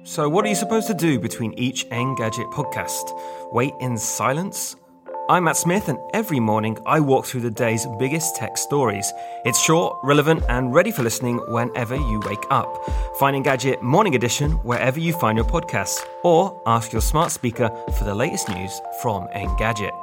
So what are you supposed to do between each Engadget podcast? Wait in silence? I'm Matt Smith, and every morning I walk through the day's biggest tech stories. It's short, relevant, and ready for listening whenever you wake up. Find Engadget Morning Edition wherever you find your podcasts, or ask your smart speaker for the latest news from Engadget.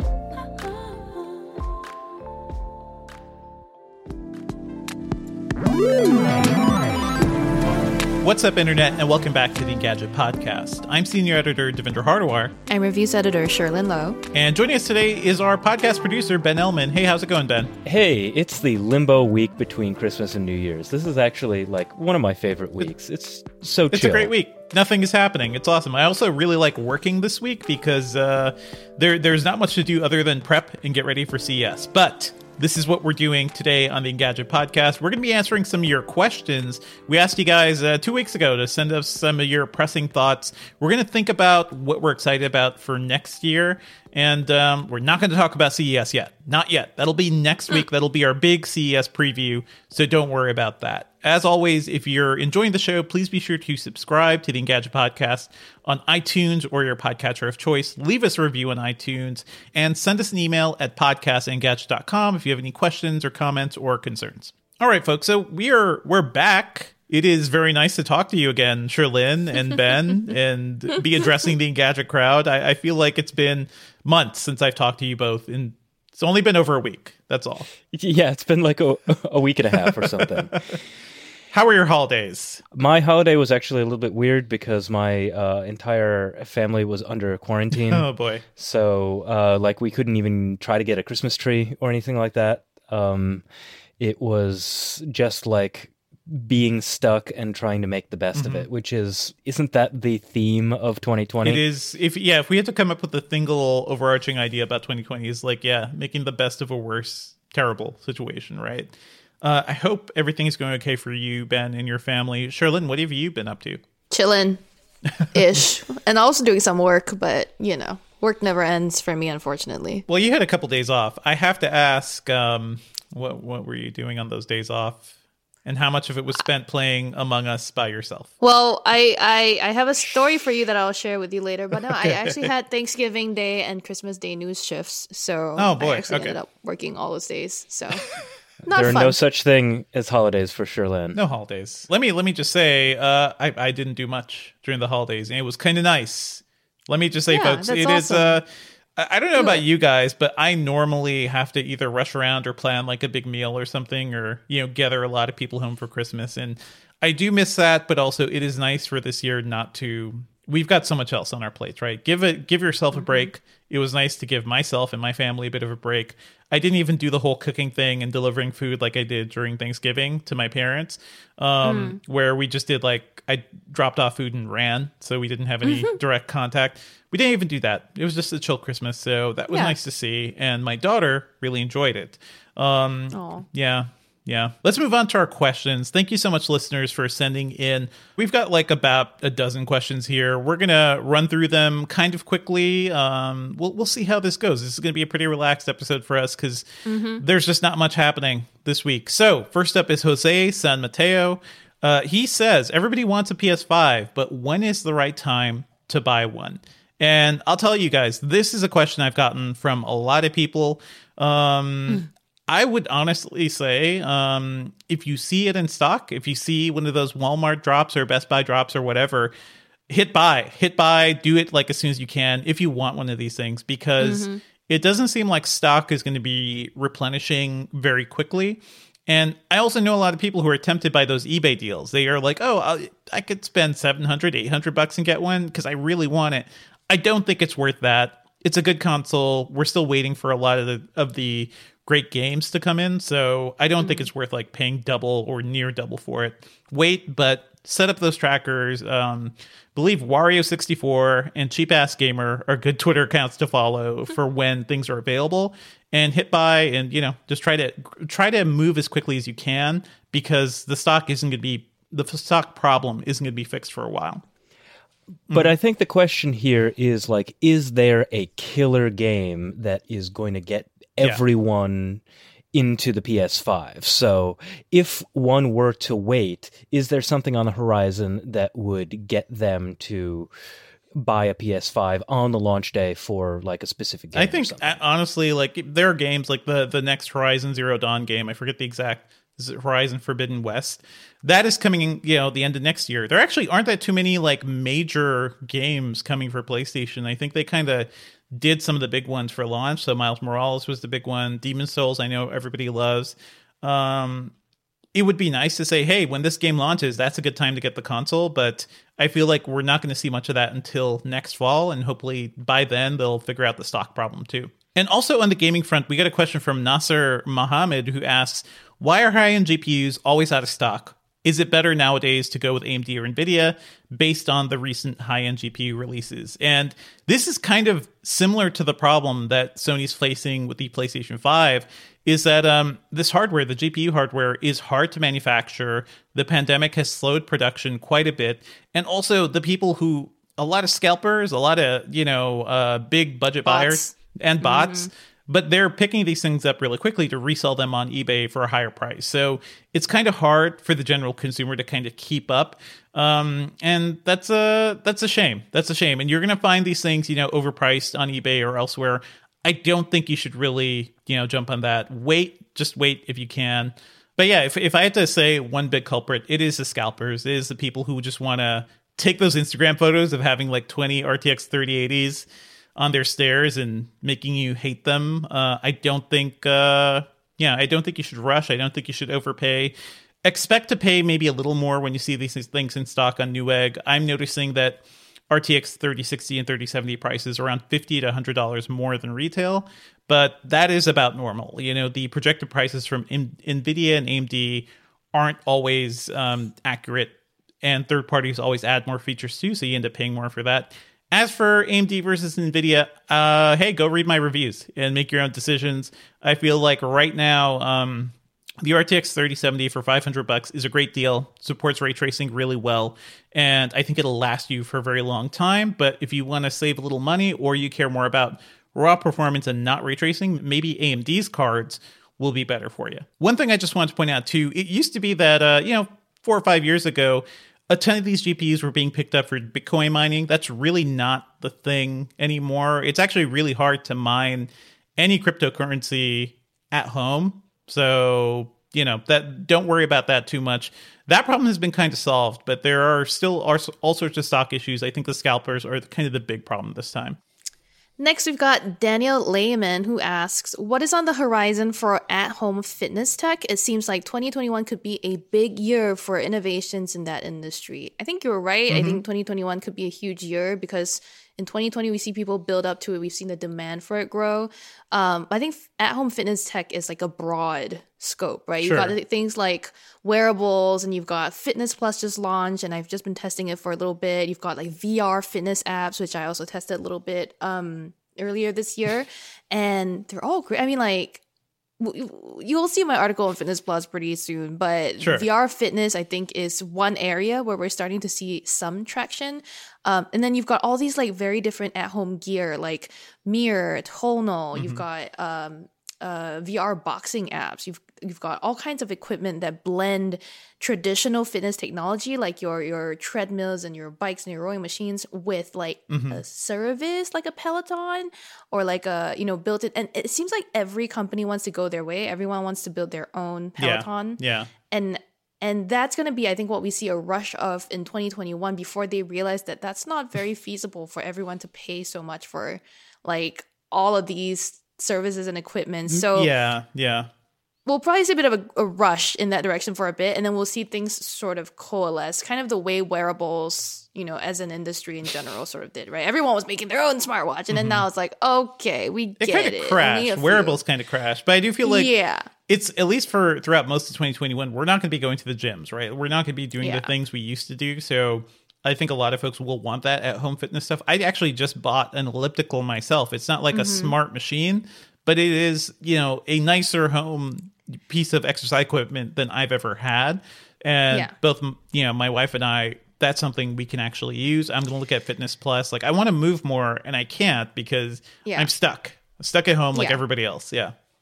What's up, Internet, and welcome back to the Engadget Podcast. I'm Senior Editor Devendra Hardawar. I'm Reviews Editor Sherlyn Lowe. And joining us today is our podcast producer, Ben Ellman. Hey, how's it going, Ben? Hey, it's the limbo week between Christmas and New Year's. This is actually, one of my favorite weeks. It's so chill. It's a great week. Nothing is happening. It's awesome. I also really like working this week because there's not much to do other than prep and get ready for CES. But this is what we're doing today on the Engadget Podcast. We're going to be answering some of your questions. We asked you guys 2 weeks ago to send us some of your pressing thoughts. We're going to think about what we're excited about for next year. And we're not going to talk about CES yet. Not yet. That'll be next week. That'll be our big CES preview. So don't worry about that. As always, if you're enjoying the show, please be sure to subscribe to the Engadget Podcast on iTunes or your podcatcher of choice. Leave us a review on iTunes and send us an email at podcast@engadget.com if you have any questions or comments or concerns. All right, folks. So we're back. It is very nice to talk to you again, Sherlyn and Ben, and be addressing the Engadget crowd. I feel like it's been months since I've talked to you both, and it's only been over a week. That's all. Yeah, it's been like a week and a half or something. How were your holidays? My holiday was actually a little bit weird because my entire family was under quarantine. Oh, boy. So, we couldn't even try to get a Christmas tree or anything like that. It was just like being stuck and trying to make the best of it, which isn't that the theme of 2020? It is. If we had to come up with a single overarching idea about 2020 is making the best of a worse, terrible situation, right? I hope everything is going okay for you, Ben, and your family. Sherlyn, what have you been up to? Chillin'-ish. And also doing some work, but, work never ends for me, unfortunately. Well, you had a couple days off. I have to ask, what were you doing on those days off? And how much of it was spent playing Among Us by yourself? Well, I have a story for you that I'll share with you later. But no, I actually had Thanksgiving Day and Christmas Day news shifts. So oh, boy. I actually ended up working all those days. So not there are fun. no such thing as holidays for Sherlyn. No holidays. Let me just say, I didn't do much during the holidays, and it was kind of nice. Let me just say, folks, it awesome. Is. I don't know about you guys, but I normally have to either rush around or plan like a big meal or something, or gather a lot of people home for Christmas, and I do miss that. But also, it is nice for this year not to. We've got so much else on our plates, right? Give yourself a break. It was nice to give myself and my family a bit of a break. I didn't even do the whole cooking thing and delivering food like I did during Thanksgiving to my parents, where we just did I dropped off food and ran, so we didn't have any direct contact. We didn't even do that. It was just a chill Christmas, so that was nice to see. And my daughter really enjoyed it. Yeah. Let's move on to our questions. Thank you so much, listeners, for sending in. We've got about a dozen questions here. We're going to run through them kind of quickly. We'll see how this goes. This is going to be a pretty relaxed episode for us because there's just not much happening this week. So first up is Jose San Mateo. He says, everybody wants a PS5, but when is the right time to buy one? And I'll tell you guys, this is a question I've gotten from a lot of people. I would honestly say, if you see it in stock, if you see one of those Walmart drops or Best Buy drops or whatever, hit buy, do it as soon as you can if you want one of these things, because it doesn't seem like stock is going to be replenishing very quickly. And I also know a lot of people who are tempted by those eBay deals. They are like, I could spend $700, $800 and get one because I really want it. I don't think it's worth that. It's a good console. We're still waiting for a lot of the great games to come in, so I don't think it's worth paying double or near double for it. Wait, but set up those trackers. Believe Wario64 and Cheap Ass Gamer are good Twitter accounts to follow for when things are available. And hit buy, and just try to move as quickly as you can, because the stock stock problem isn't going to be fixed for a while. But I think the question here is is there a killer game that is going to get everyone into the PS5. So if one were to wait, is there something on the horizon that would get them to buy a PS5 on the launch day for like a specific game? I think honestly, like there are games like the next Horizon Zero Dawn game. I forget the exact. Is it Horizon Forbidden West? That is coming in, the end of next year. There actually aren't that too many like major games coming for PlayStation. I think they kind of did some of the big ones for launch. So Miles Morales was the big one. Demon's Souls, I know everybody loves. It would be nice to say, hey, when this game launches, that's a good time to get the console. But I feel like we're not going to see much of that until next fall. And hopefully by then they'll figure out the stock problem too. And also on the gaming front, we got a question from Nasser Mohammed who asks, why are high-end GPUs always out of stock? Is it better nowadays to go with AMD or NVIDIA based on the recent high-end GPU releases? And this is kind of similar to the problem that Sony's facing with the PlayStation 5, is that this hardware, the GPU hardware, is hard to manufacture. The pandemic has slowed production quite a bit. And also the people who, a lot of scalpers, a lot of, big budget buyers and bots, but they're picking these things up really quickly to resell them on eBay for a higher price. So it's kind of hard for the general consumer to kind of keep up. And that's a shame. That's a shame. And you're going to find these things, overpriced on eBay or elsewhere. I don't think you should really, jump on that. Just wait if you can. But yeah, if I had to say one big culprit, it is the scalpers. It is the people who just want to take those Instagram photos of having like 20 RTX 3080s on their stairs and making you hate them. I don't think you should rush. I don't think you should overpay. Expect to pay maybe a little more when you see these things in stock on Newegg. I'm noticing that RTX 3060 and 3070 prices are around $50 to $100 more than retail, but that is about normal. The projected prices from NVIDIA and AMD aren't always accurate, and third parties always add more features too, so you end up paying more for that. As for AMD versus NVIDIA, hey, go read my reviews and make your own decisions. I feel like right now, the RTX 3070 for $500 is a great deal, supports ray tracing really well, and I think it'll last you for a very long time. But if you want to save a little money or you care more about raw performance and not ray tracing, maybe AMD's cards will be better for you. One thing I just wanted to point out too, it used to be that, 4 or 5 years ago, a ton of these GPUs were being picked up for Bitcoin mining. That's really not the thing anymore. It's actually really hard to mine any cryptocurrency at home. So, don't worry about that too much. That problem has been kind of solved, but there are still all sorts of stock issues. I think the scalpers are kind of the big problem this time. Next, we've got Daniel Lehman who asks, what is on the horizon for at-home fitness tech? It seems like 2021 could be a big year for innovations in that industry. I think you're right. I think 2021 could be a huge year because in 2020, we see people build up to it. We've seen the demand for it grow. I think at-home fitness tech is like a broad scope, right? Sure. You've got things like wearables, and you've got Fitness Plus just launched, and I've just been testing it for a little bit. You've got like VR fitness apps, which I also tested a little bit earlier this year, and they're all great. I mean, like, you'll see my article on Fitness Plus pretty soon, but Sure. VR fitness, I think, is one area where we're starting to see some traction. And then you've got all these like very different at-home gear, like Mirror, Tonal. You've got VR boxing apps. You've got all kinds of equipment that blend traditional fitness technology, like your treadmills and your bikes and your rowing machines, with like a service, like a Peloton or like a built in. And it seems like every company wants to go their way. Everyone wants to build their own Peloton. Yeah. And that's going to be, I think, what we see a rush of in 2021 before they realize that that's not very feasible for everyone to pay so much for like all of these services and equipment. So yeah. we'll probably see a bit of a rush in that direction for a bit, and then we'll see things sort of coalesce, kind of the way wearables, as an industry in general sort of did, right? Everyone was making their own smartwatch, and then now it's like, okay, we get it. It kind of crashed. Wearables kind of crashed. But I do feel like it's, at least for throughout most of 2021, we're not going to be going to the gyms, right? We're not going to be doing the things we used to do. So I think a lot of folks will want that at-home fitness stuff. I actually just bought an elliptical myself. It's not like a smart machine, but it is, a nicer home piece of exercise equipment than I've ever had. And both, my wife and I, that's something we can actually use. I'm going to look at Fitness Plus. Like, I want to move more, and I can't because I'm stuck at home like everybody else. Yeah.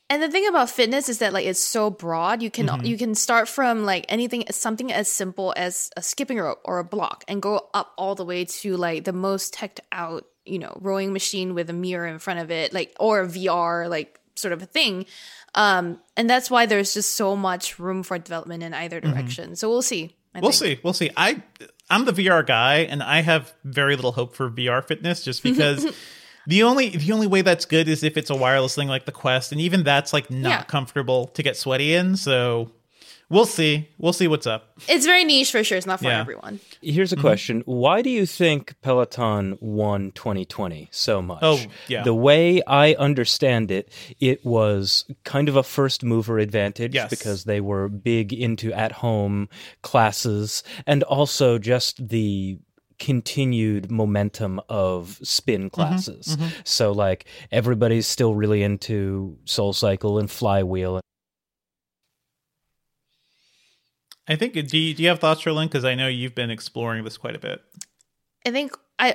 And the thing about fitness is that like it's so broad. You can Mm-hmm. you can start from like something as simple as a skipping rope or a block, and go up all the way to like the most teched out, rowing machine with a mirror in front of it, like, or a VR like sort of a thing. And that's why there's just so much room for development in either direction. So we'll see. We'll see. I'm the VR guy, and I have very little hope for VR fitness, just because the only way that's good is if it's a wireless thing like the Quest, and even that's like not comfortable to get sweaty in. So we'll see. We'll see what's up. It's very niche for sure. It's not for Yeah. everyone. Here's a question. Why do you think Peloton won 2020 so much? Oh, yeah. The way I understand it, it was kind of a first mover advantage Yes. because they were big into at-home classes, and also just the continued momentum of spin classes. So like everybody's still really into SoulCycle and Flywheel. I think, do you have thoughts, Sherlyn? Because I know you've been exploring this quite a bit. I think I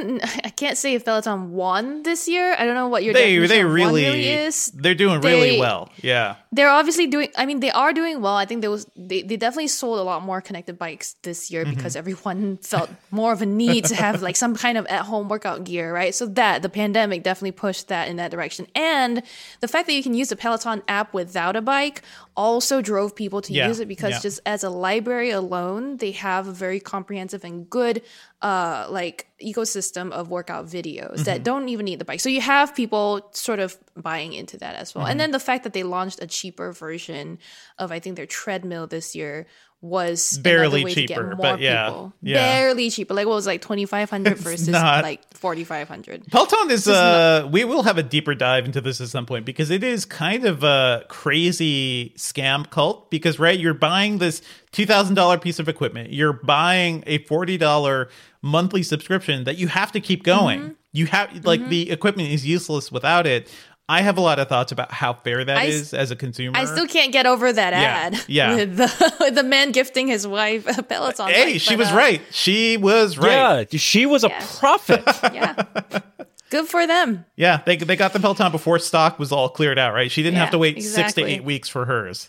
can't say if Peloton won this year. I don't know what your They definition of won really really is. They're doing really They- well. Yeah. They're obviously doing. I mean, they are doing well. I think they definitely sold a lot more connected bikes this year because everyone felt more of a need to have like some kind of at home workout gear, right? So that the pandemic definitely pushed that in that direction, and the fact that you can use the Peloton app without a bike also drove people to Yeah, use it because yeah. just as a library alone, they have a very comprehensive and good like ecosystem of workout videos that don't even need the bike. So you have people sort of buying into that as well. And then the fact that they launched a cheaper version of, I think, their treadmill this year was Barely another way cheaper, to get more but yeah, people. yeah. Barely cheaper. Like what was it, like 2,500 versus not. like 4,500. Peloton is we will have a deeper dive into this at some point, because it is kind of a crazy scam cult, because right, you're buying this $2,000 piece of equipment, you're buying a $40 monthly subscription that you have to keep going. You have like the equipment is useless without it. I have a lot of thoughts about how fair that is as a consumer. I still can't get over that ad. Yeah. With the man gifting his wife a Peloton Hey, bike, she but, was right. She was right. Yeah, she was a prophet. Yeah. Good for them. Yeah, they got the Peloton before stock was all cleared out, right? She didn't have Yeah, to wait 6 to exactly. 8 weeks for hers.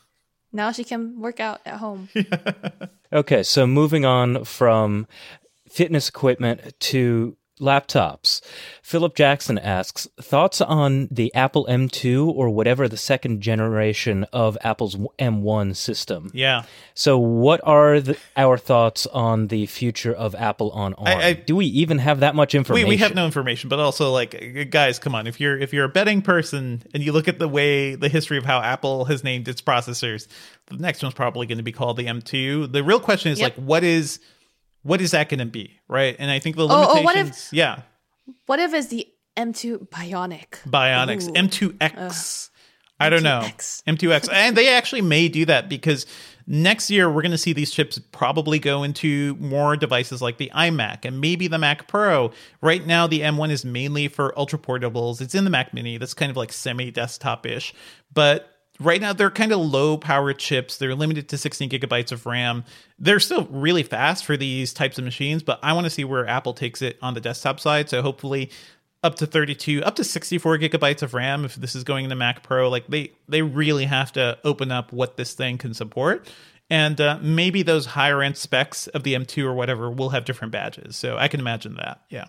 Now she can work out at home. Okay, so moving on from fitness equipment to laptops. Philip Jackson asks, thoughts on the Apple M2 or whatever the second generation of Apple's M1 system? Yeah. So what are our thoughts on the future of Apple on ARM? Do we even have that much information? We have no information, but also like, guys, come on. If you're a betting person and you look at the history of how Apple has named its processors, the next one's probably going to be called the M2. The real question is like, what is that going to be, right? And I think the limitations, What if it's the M2 Bionics? Ooh. M2X. I don't know. M2X. M2X. And they actually may do that, because next year we're going to see these chips probably go into more devices like the iMac and maybe the Mac Pro. Right now, the M1 is mainly for ultra portables. It's in the Mac Mini. That's kind of like semi-desktop-ish. But right now, they're kind of low-power chips. They're limited to 16 gigabytes of RAM. They're still really fast for these types of machines, but I want to see where Apple takes it on the desktop side. So hopefully up to 32, up to 64 gigabytes of RAM if this is going into Mac Pro. Like they really have to open up what this thing can support. And maybe those higher-end specs of the M2 or whatever will have different badges. So I can imagine that, yeah.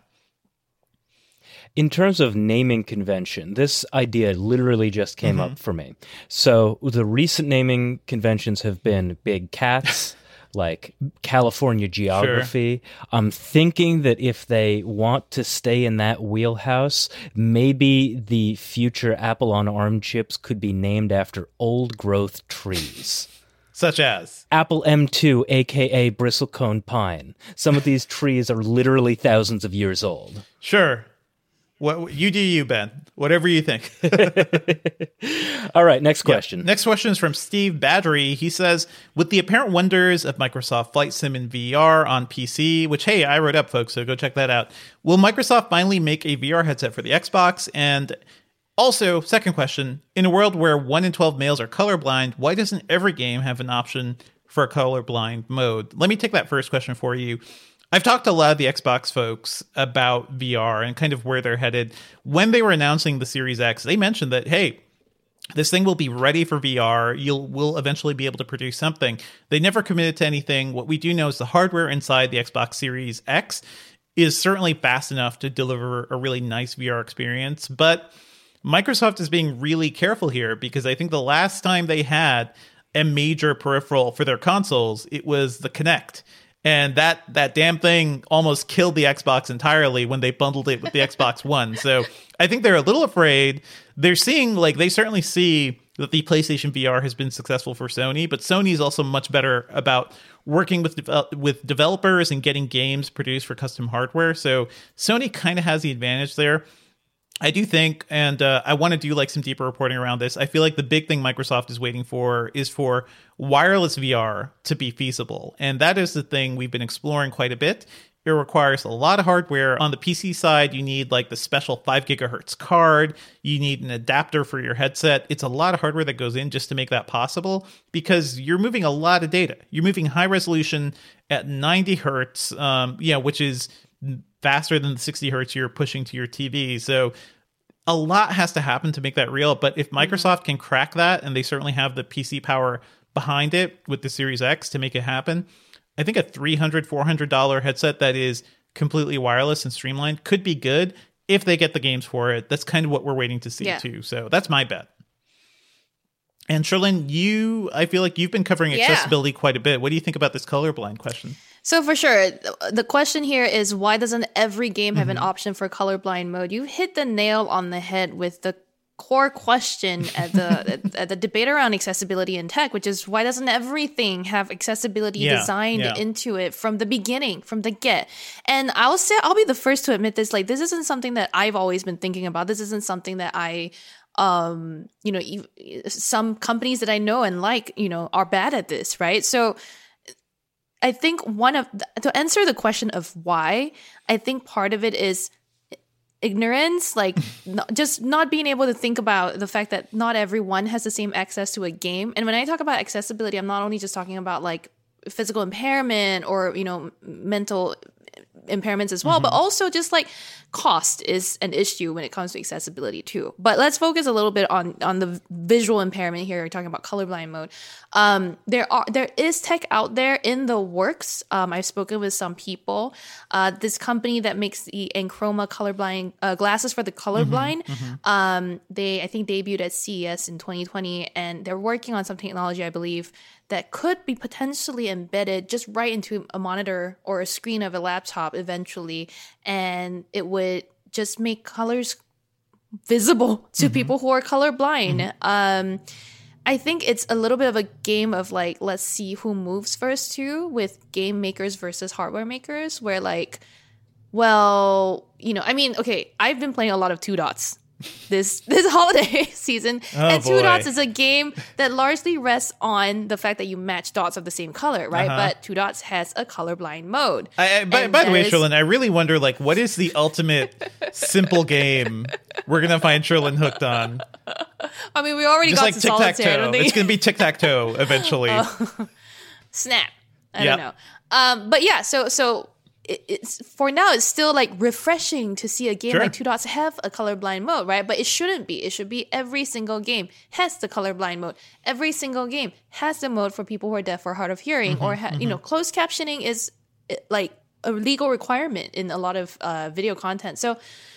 In terms of naming convention, this idea literally just came up for me. So the recent naming conventions have been big cats, like California Geography. Sure. I'm thinking that if they want to stay in that wheelhouse, maybe the future Apple on ARM chips could be named after old growth trees. Such as? Apple M2, a.k.a. bristlecone pine. Some of these trees are literally thousands of years old. Sure. What you do, you, Ben. Whatever you think. All right, next question. Yeah. Next question is from Steve Badgery. He says, with the apparent wonders of Microsoft Flight Sim and VR on PC, which, hey, I wrote up, folks, so go check that out. Will Microsoft finally make a VR headset for the Xbox? And also, second question, in a world where 1 in 12 males are colorblind, why doesn't every game have an option for a colorblind mode? Let me take that first question for you. I've talked to a lot of the Xbox folks about VR and kind of where they're headed. When they were announcing the Series X, they mentioned that, hey, This thing will be ready for VR. We'll eventually be able to produce something. They never committed to anything. What we do know is the hardware inside the Xbox Series X is certainly fast enough to deliver a really nice VR experience. But Microsoft is being really careful here, because I think the last time they had a major peripheral for their consoles, it was the Kinect. And that damn thing almost killed the Xbox entirely when they bundled it with the Xbox One. So I think they're a little afraid. They're seeing, like, they certainly see that the PlayStation VR has been successful for Sony, but Sony is also much better about working with developers and getting games produced for custom hardware. So Sony kind of has the advantage there. I do think, and I want to do like some deeper reporting around this. I feel like the big thing Microsoft is waiting for is for wireless VR to be feasible. And that is the thing we've been exploring quite a bit. It requires a lot of hardware. On the PC side, you need like the special 5 gigahertz card. You need an adapter for your headset. It's a lot of hardware that goes in just to make that possible, because you're moving a lot of data. You're moving high resolution at 90 hertz, which is faster than the 60 hertz you're pushing to your TV. So a lot has to happen to make that real. But if Microsoft can crack that, and they certainly have the PC power behind it with the Series X to make it happen, I think a $300, $400 headset that is completely wireless and streamlined could be good if they get the games for it. That's kind of what we're waiting to see too. So that's my bet. And Cherlynn, I feel like you've been covering accessibility quite a bit. What do you think about this colorblind question? So for sure, the question here is, why doesn't every game have an option for colorblind mode? You hit the nail on the head with the core question at the debate around accessibility in tech, which is, why doesn't everything have accessibility designed into it from the beginning, from the get? And I'll be the first to admit this. Like, this isn't something that I've always been thinking about. This isn't something that some companies that I know and like, are bad at this, right? So I think to answer the question of why, I think part of it is ignorance, like just not being able to think about the fact that not everyone has the same access to a game. And when I talk about accessibility, I'm not only just talking about like physical impairment or, mental impairments as well, but also just like cost is an issue when it comes to accessibility too. But let's focus a little bit on the visual impairment here. We're talking about colorblind mode. There is tech out there in the works. I've spoken with some people. This company that makes the Enchroma colorblind glasses for the colorblind, they I think debuted at CES in 2020, and they're working on some technology, I believe, that could be potentially embedded just right into a monitor or a screen of a laptop eventually, and it would just make colors visible to people who are colorblind. I think it's a little bit of a game of like, let's see who moves first too, with game makers versus hardware makers, where like, well, I've been playing a lot of Two Dots this holiday season, and Two Dots is a game that largely rests on the fact that you match dots of the same color, right? But Two Dots has a colorblind mode. By the way, Cherlynn, I really wonder, like, what is the ultimate simple game we're gonna find Cherlynn hooked on? I mean, we already just got like to tic-tac-toe. solitaire. It's gonna be tic-tac-toe eventually. Snap. I don't know. But yeah, so it's for now, it's still like refreshing to see a game like Two Dots have a colorblind mode, right? But it shouldn't be. It should be every single game has the colorblind mode. Every single game has the mode for people who are deaf or hard of hearing, or closed captioning is like a legal requirement in a lot of video content. So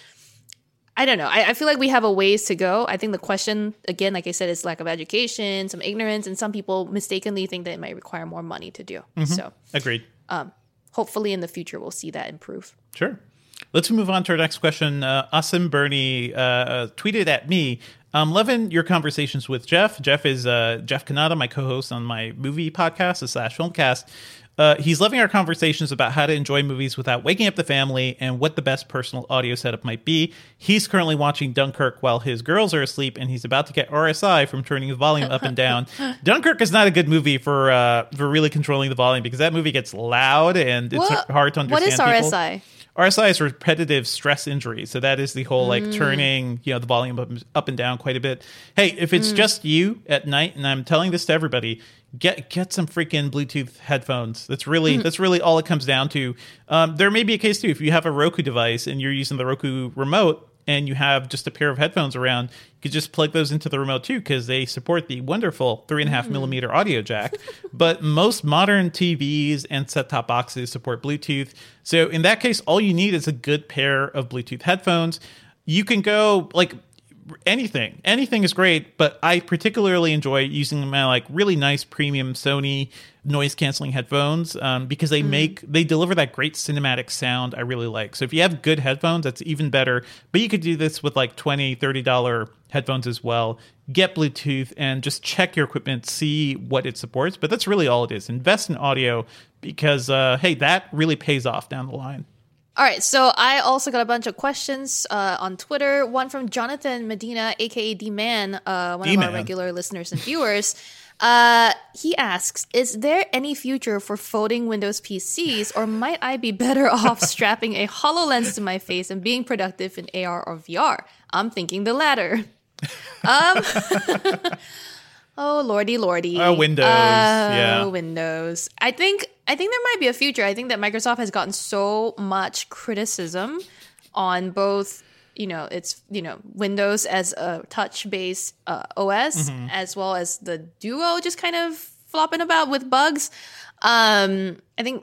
I don't know. I feel like we have a ways to go. I think the question, again, like I said, is lack of education, some ignorance, and some people mistakenly think that it might require more money to do. So agreed. Hopefully in the future we'll see that improve. Sure. Let's move on to our next question. Asim Bernie tweeted at me, loving your conversations with Jeff. Jeff is Jeff Kanata, my co-host on my movie podcast, the Slash Filmcast. He's loving our conversations about how to enjoy movies without waking up the family and what the best personal audio setup might be. He's currently watching Dunkirk while his girls are asleep, and he's about to get RSI from turning the volume up and down. Dunkirk is not a good movie for really controlling the volume, because that movie gets loud and it's hard to understand. What is RSI? RSI is repetitive stress injury. So that is the whole like turning, the volume up and down quite a bit. Hey, if it's just you at night, and I'm telling this to everybody, get some freaking Bluetooth headphones. That's really all it comes down to. There may be a case too, if you have a Roku device and you're using the Roku remote, and you have just a pair of headphones around, you could just plug those into the remote too, because they support the wonderful 3.5 millimeter audio jack. But most modern TVs and set-top boxes support Bluetooth. So in that case, all you need is a good pair of Bluetooth headphones. You can go like anything is great, but I particularly enjoy using my like really nice premium Sony noise canceling headphones because they deliver that great cinematic sound I really like. So if you have good headphones, that's even better. But you could do this with like $20-$30 headphones as well. Get Bluetooth and just check your equipment, see what it supports. But that's really all it is. Invest in audio because hey, that really pays off down the line. All right, so I also got a bunch of questions on Twitter. One from Jonathan Medina, aka D-Man, one of our regular listeners and viewers. He asks, is there any future for folding Windows PCs, or might I be better off strapping a HoloLens to my face and being productive in AR or VR? I'm thinking the latter. Oh, lordy. Windows, yeah. Windows. I think there might be a future. I think that Microsoft has gotten so much criticism on both, it's, Windows as a touch-based OS, as well as the Duo just kind of flopping about with bugs. I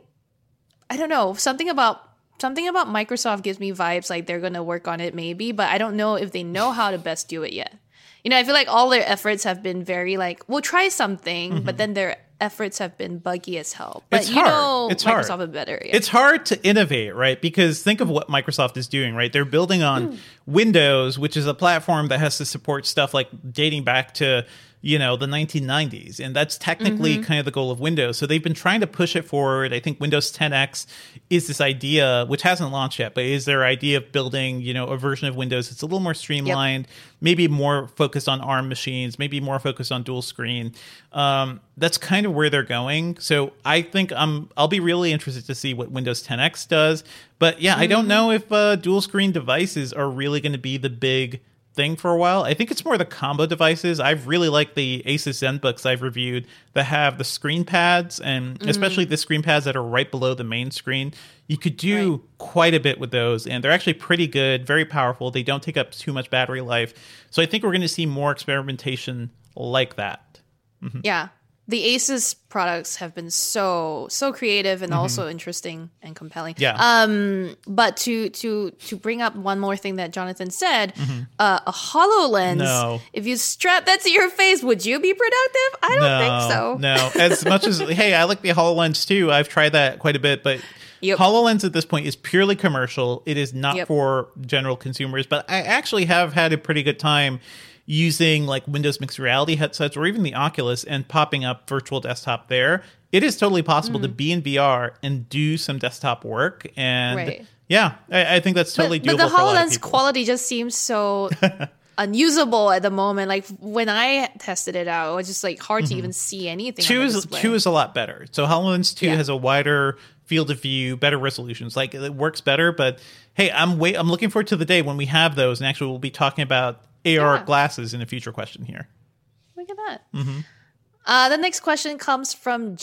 don't know, something about Microsoft gives me vibes like they're going to work on it maybe, but I don't know if they know how to best do it yet. I feel like all their efforts have been very like, we'll try something, but then their efforts have been buggy as hell. But it's hard. Microsoft is better. Yeah. It's hard to innovate, right? Because think of what Microsoft is doing, right? They're building on Windows, which is a platform that has to support stuff like dating back to, the 1990s. And that's technically kind of the goal of Windows. So they've been trying to push it forward. I think Windows 10X is this idea, which hasn't launched yet, but is their idea of building, a version of Windows that's a little more streamlined, maybe more focused on ARM machines, maybe more focused on dual screen. That's kind of where they're going. So I think I'll be really interested to see what Windows 10X does. But yeah, I don't know if dual screen devices are really going to be the big thing for a while. I think it's more the combo devices. I've really liked the Asus ZenBooks I've reviewed that have the screen pads, and especially the screen pads that are right below the main screen. You could do quite a bit with those, and they're actually pretty good, very powerful. They don't take up too much battery life. So I think we're going to see more experimentation like that. Yeah. The Asus products have been so creative and also interesting and compelling. Yeah. But to bring up one more thing that Jonathan said, a HoloLens. No. If you strap that to your face, would you be productive? I don't think so. No. As much as hey, I like the HoloLens too. I've tried that quite a bit, but HoloLens at this point is purely commercial. It is not for general consumers. But I actually have had a pretty good time using like Windows Mixed Reality headsets or even the Oculus and popping up virtual desktop there. It is totally possible to be in VR and do some desktop work. And yeah, I think that's totally doable. But the HoloLens for a lot of people. quality just seems so unusable at the moment. Like when I tested it out, it was just like hard to even see anything. 2 is a lot better. So HoloLens 2 has a wider field of view, better resolutions. Like it works better. But hey, I'm looking forward to the day when we have those, and actually we'll be talking about AR glasses in a future question here. Look at that. The next question comes from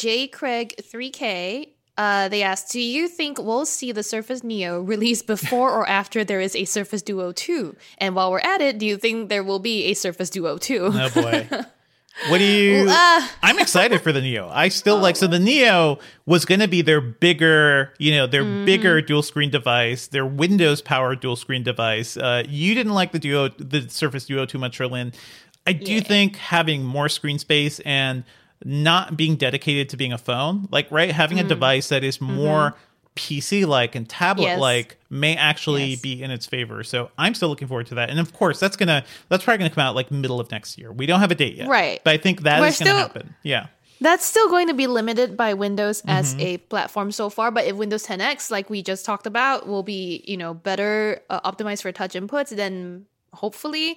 JCraig3K. They asked, do you think we'll see the Surface Neo released before or after there is a Surface Duo 2? And while we're at it, do you think there will be a Surface Duo 2? Oh boy. What do you... I'm excited for the Neo. I still like... So the Neo was going to be their bigger, bigger dual screen device, their Windows-powered dual screen device. You didn't like the Surface Duo too much, Sherlyn. I do think having more screen space and not being dedicated to being a phone, having a device that is more PC-like and tablet-like may actually be in its favor. So I'm still looking forward to that. And of course, that's probably going to come out like middle of next year. We don't have a date yet. Right. But I think that is going to happen. Yeah. That's still going to be limited by Windows as a platform so far. But if Windows 10X, like we just talked about, will be, better optimized for touch inputs, then hopefully...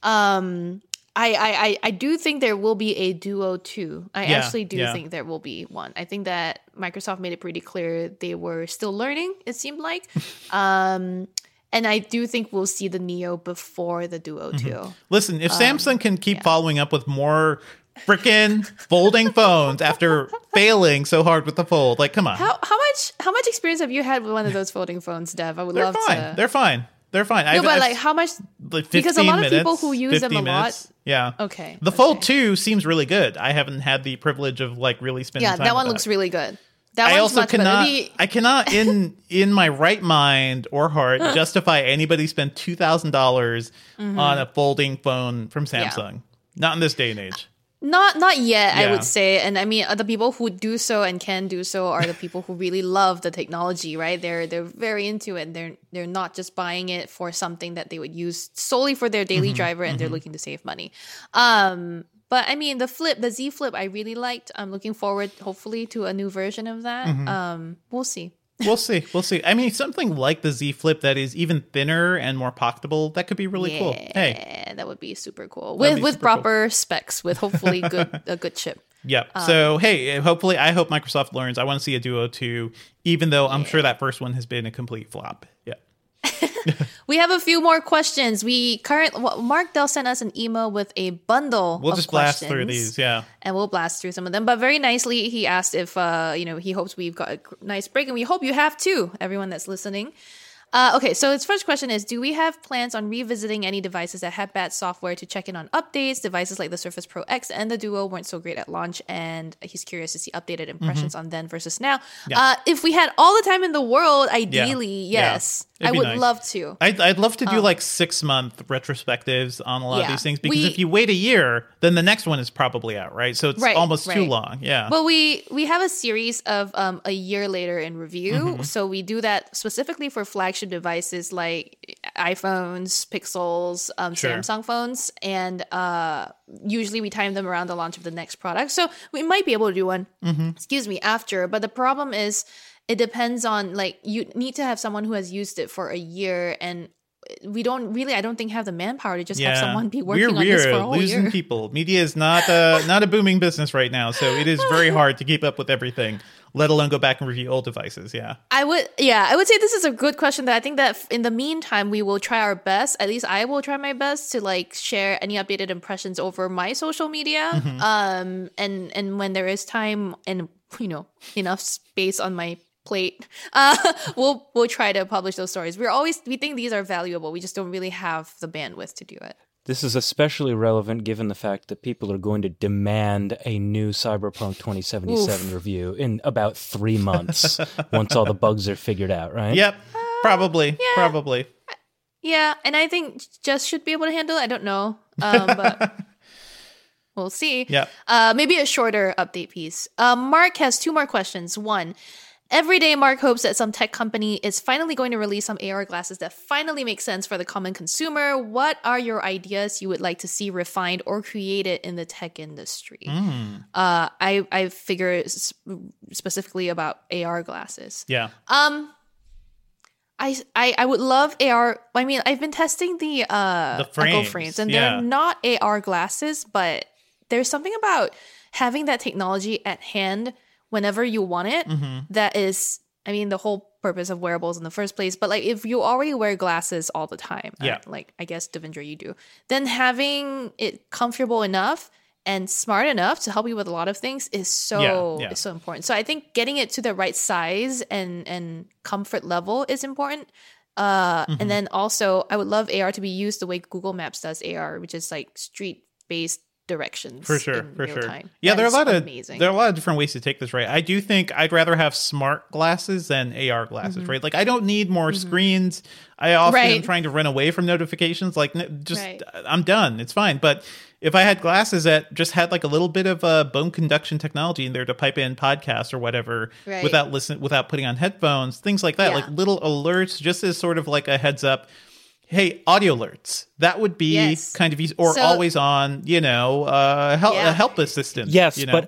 I do think there will be a Duo 2. I actually do think there will be one. I think that Microsoft made it pretty clear they were still learning, it seemed like. And I do think we'll see the Neo before the Duo 2. Listen, if Samsung can keep following up with more freaking folding phones after failing so hard with the Fold, come on. How much experience have you had with one of those folding phones, Dev? I would love to. They're fine. They're fine. No, but like how much? Like 15 because a lot minutes, of people who use them 50 a minutes. lot. Yeah. Okay. The Fold 2 seems really good. I haven't had the privilege of like really spending time that one with looks really good. That I one's also much cannot. better. I cannot in my right mind or heart justify anybody spend $2,000 on a folding phone from Samsung. Not in this day and age. Not yet, I Yeah. would say. And I mean, the people who do so and can do so are the people who really love the technology, right? They're very into it. And they're not just buying it for something that they would use solely for their daily driver, and they're looking to save money. But I mean, the Z Flip, I really liked. I'm looking forward, hopefully, to a new version of that. We'll see. We'll see. I mean, something like the Z Flip that is even thinner and more pocketable, that could be really cool. Hey, that would be super cool That'd be with super proper specs, with hopefully a good chip. yep. So, hey, hopefully, I hope Microsoft learns. I want to see a Duo 2, even though I'm sure that first one has been a complete flop. Yeah. We have a few more questions. Mark Dell sent us an email with a bundle. We'll of just blast questions, through these. Yeah. and we'll blast through some of them. But very nicely, he asked if he hopes we've got a nice break, and we hope you have too. Everyone that's listening. Okay, so his first question is, do we have plans on revisiting any devices that had bad software to check in on updates? Devices like the Surface Pro X and the Duo weren't so great at launch, and he's curious to see updated impressions on then versus now. Yeah. If we had all the time in the world, ideally, Yeah. yes. It'd I be would nice. love to. I'd love to do like 6-month retrospectives on a lot of Yeah. these things, because if you wait a year, then the next one is probably out, right? So it's almost too long. Yeah. But we have a series of a year later in review. So we do that specifically for flagship devices like iPhones, Pixels, Sure. Samsung phones, and usually we time them around the launch of the next product. So we might be able to do one, after. But the problem is, it depends on, like, you need to have someone who has used it for a year, and we don't really, I don't think, have the manpower to just have someone be working on this for a whole losing year. people. Media is not a booming business right now, so it is very hard to keep up with everything, let alone go back and review old devices. Yeah. I would say this is a good question that I think that in the meantime, we will try our best. At least I will try my best to like share any updated impressions over my social media. And when there is time and, enough space on my plate, we'll try to publish those stories. We think these are valuable. We just don't really have the bandwidth to do it. This is especially relevant given the fact that people are going to demand a new Cyberpunk 2077 review in about 3 months once all the bugs are figured out, right? Yep. Probably. Probably. Yeah, and I think Jess should be able to handle it. I don't know, but we'll see. Yep. Maybe a shorter update piece. Mark has 2 more questions. 1. Every day, Mark hopes that some tech company is finally going to release some AR glasses that finally make sense for the common consumer. What are your ideas you would like to see refined or created in the tech industry? I figure specifically about AR glasses. Yeah. I would love AR. I mean, I've been testing the frames, Echo frames, and they're not AR glasses, but there's something about having that technology at hand whenever you want it. That is, I mean, the whole purpose of wearables in the first place. But like, if you already wear glasses all the time, like I guess Devendra, you do, then having it comfortable enough and smart enough to help you with a lot of things is so important. So I think getting it to the right size and comfort level is important. And then also, I would love AR to be used the way Google Maps does AR, which is like street-based directions For sure. time. Yeah, there are amazing. a lot of different ways to take this, right? I do think I'd rather have smart glasses than AR glasses, right? Like, I don't need more screens. I often am trying to run away from notifications. Like, I'm done. It's fine. But if I had glasses that just had like a little bit of bone conduction technology in there to pipe in podcasts or whatever without putting on headphones, things like that, like little alerts, just as sort of like a heads up. Hey, audio alerts. That would be kind of easy. Or always on, a help assistant. Yes, but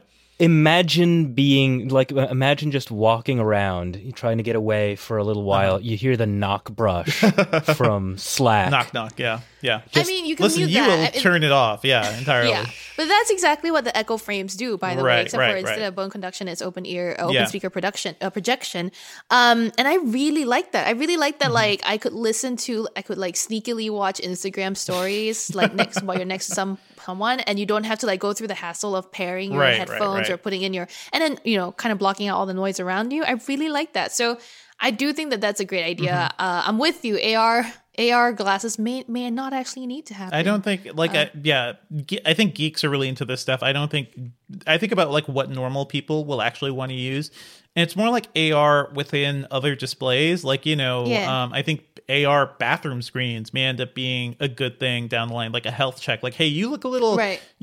imagine just walking around, trying to get away for a little while. You hear the knock brush from Slack. Knock, yeah. I mean, you can listen, mute you that. will turn it off, entirely. Yeah, but that's exactly what the Echo frames do, by the way. Except for instead of bone conduction, it's open speaker projection. And I really like that. Like I could like sneakily watch Instagram stories like while you're next to someone, and you don't have to like go through the hassle of pairing your headphones or putting in and then kind of blocking out all the noise around you. I really like that. So I do think that that's a great idea. I'm with you. AR glasses may not actually need to happen. I don't think I think geeks are really into this stuff. I think about like what normal people will actually want to use. And it's more like AR within other displays. Like, I think AR bathroom screens may end up being a good thing down the line, like a health check. Like, hey, you look a little,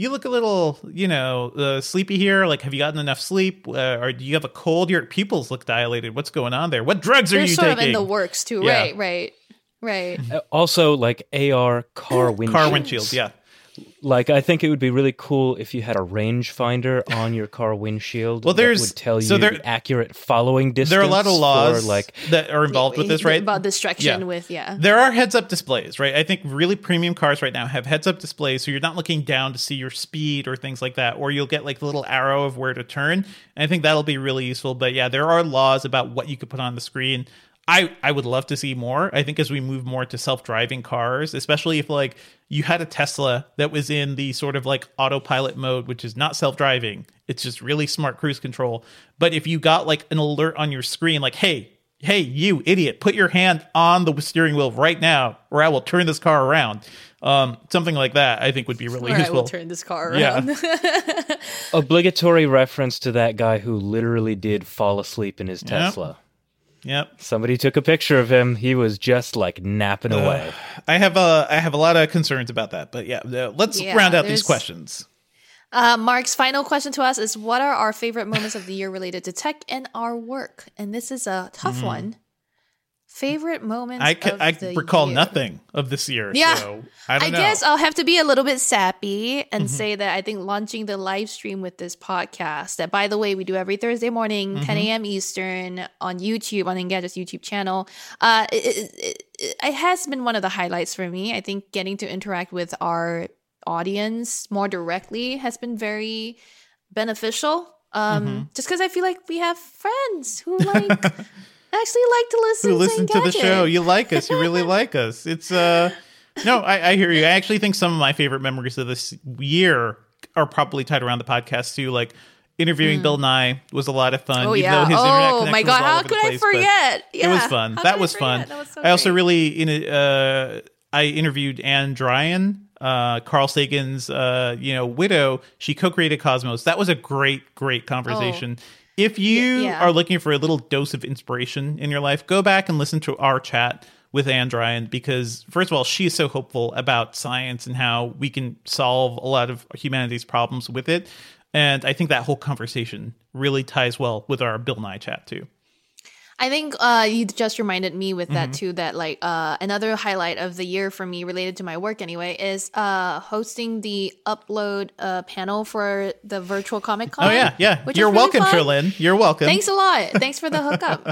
sleepy here. Like, have you gotten enough sleep? Or do you have a cold? Your pupils look dilated. What's going on there? What drugs are you taking? They're sort of in the works too. Yeah. Right. Also, like AR car windshields. Car windshields, yeah. Like, I think it would be really cool if you had a rangefinder on your car windshield that would tell you the accurate following distance. There are a lot of laws like that are involved with this, right? About distraction There are heads-up displays, right? I think really premium cars right now have heads-up displays, so you're not looking down to see your speed or things like that, or you'll get like the little arrow of where to turn. And I think that'll be really useful. But yeah, there are laws about what you could put on the screen. I would love to see more. I think as we move more to self-driving cars, especially if like you had a Tesla that was in the sort of like autopilot mode, which is not self-driving. It's just really smart cruise control. But if you got like an alert on your screen, like, hey, you idiot, put your hand on the steering wheel right now, or I will turn this car around. Something like that, I think would be really useful. I will turn this car around. Yeah. Obligatory reference to that guy who literally did fall asleep in his Tesla. Yep. Somebody took a picture of him. He was just like napping away. I have a lot of concerns about that, but let's round out these questions. Mark's final question to us is: what are our favorite moments of the year related to tech and our work? And this is a tough one. Favorite moments I recall nothing of this year. Yeah. So I don't know. Guess I'll have to be a little bit sappy and say that I think launching the live stream with this podcast, that by the way, we do every Thursday morning, 10 a.m. Eastern on YouTube, on Engadget's YouTube channel. It has been one of the highlights for me. I think getting to interact with our audience more directly has been very beneficial. Just because I feel like we have friends who actually like to listen to the show. You like us. You really like us. It's no, I hear you. I actually think some of my favorite memories of this year are probably tied around the podcast too. Like interviewing Bill Nye was a lot of fun. Oh, yeah. Oh my God. How could I forget? It was fun. That was fun. I also really I interviewed Anne Dryan, Carl Sagan's widow. She co-created Cosmos. That was a great conversation. If you are looking for a little dose of inspiration in your life, go back and listen to our chat with Anne Dryan, because first of all, she's so hopeful about science and how we can solve a lot of humanity's problems with it. And I think that whole conversation really ties well with our Bill Nye chat too. I think you just reminded me with that too, that like another highlight of the year for me related to my work anyway is hosting the Upload panel for the virtual Comic Con. Oh yeah. You're welcome, Sherlyn. You're welcome. Thanks a lot. Thanks for the hookup.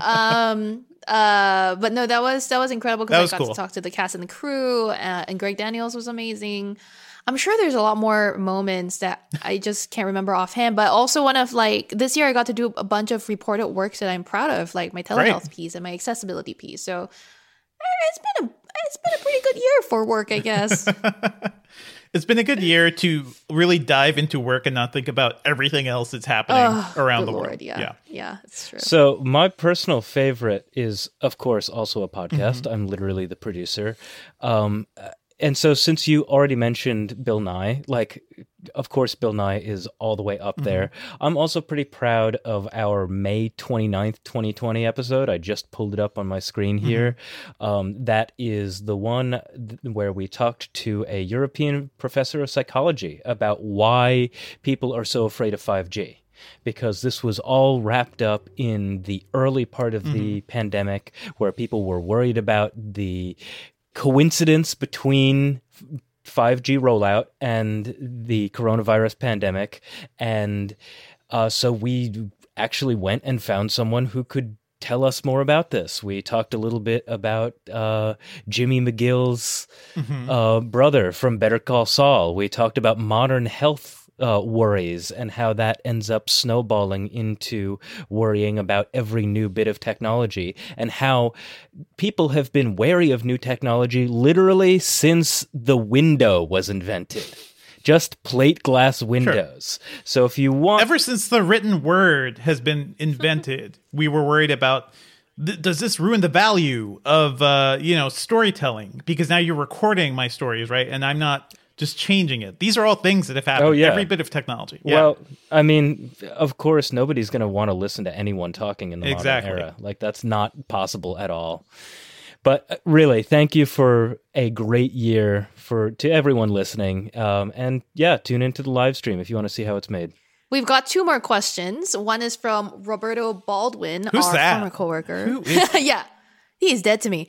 But no, that was incredible because I got to talk to the cast and the crew, and Greg Daniels was amazing. I'm sure there's a lot more moments that I just can't remember offhand, but also one of like this year I got to do a bunch of reported works that I'm proud of, like my telehealth piece and my accessibility piece. So it's been a pretty good year for work, I guess. It's been a good year to really dive into work and not think about everything else that's happening around the world. Yeah, it's true. So my personal favorite is, of course, also a podcast. I'm literally the producer. And so since you already mentioned Bill Nye, like, of course, Bill Nye is all the way up there. I'm also pretty proud of our May 29th, 2020 episode. I just pulled it up on my screen here. That is the one where we talked to a European professor of psychology about why people are so afraid of 5G. Because this was all wrapped up in the early part of the pandemic, where people were worried about the coincidence between 5G rollout and the coronavirus pandemic. And so we actually went and found someone who could tell us more about this. We talked a little bit about Jimmy McGill's brother from Better Call Saul. We talked about modern health worries and how that ends up snowballing into worrying about every new bit of technology, and how people have been wary of new technology literally since the window was invented. Just plate glass windows. Sure. So if you want... Ever since the written word has been invented, we were worried about does this ruin the value of, storytelling? Because now you're recording my stories, right? And I'm not just changing it. These are all things that have happened. Oh, yeah. Every bit of technology. Yeah. Well, I mean, of course, nobody's going to want to listen to anyone talking in the modern era. Like, that's not possible at all. But really, thank you for a great year to everyone listening. And yeah, tune into the live stream if you want to see how it's made. We've got 2 more questions. One is from Roberto Baldwin, Who's our that? former coworker. Who is- Yeah, he's dead to me.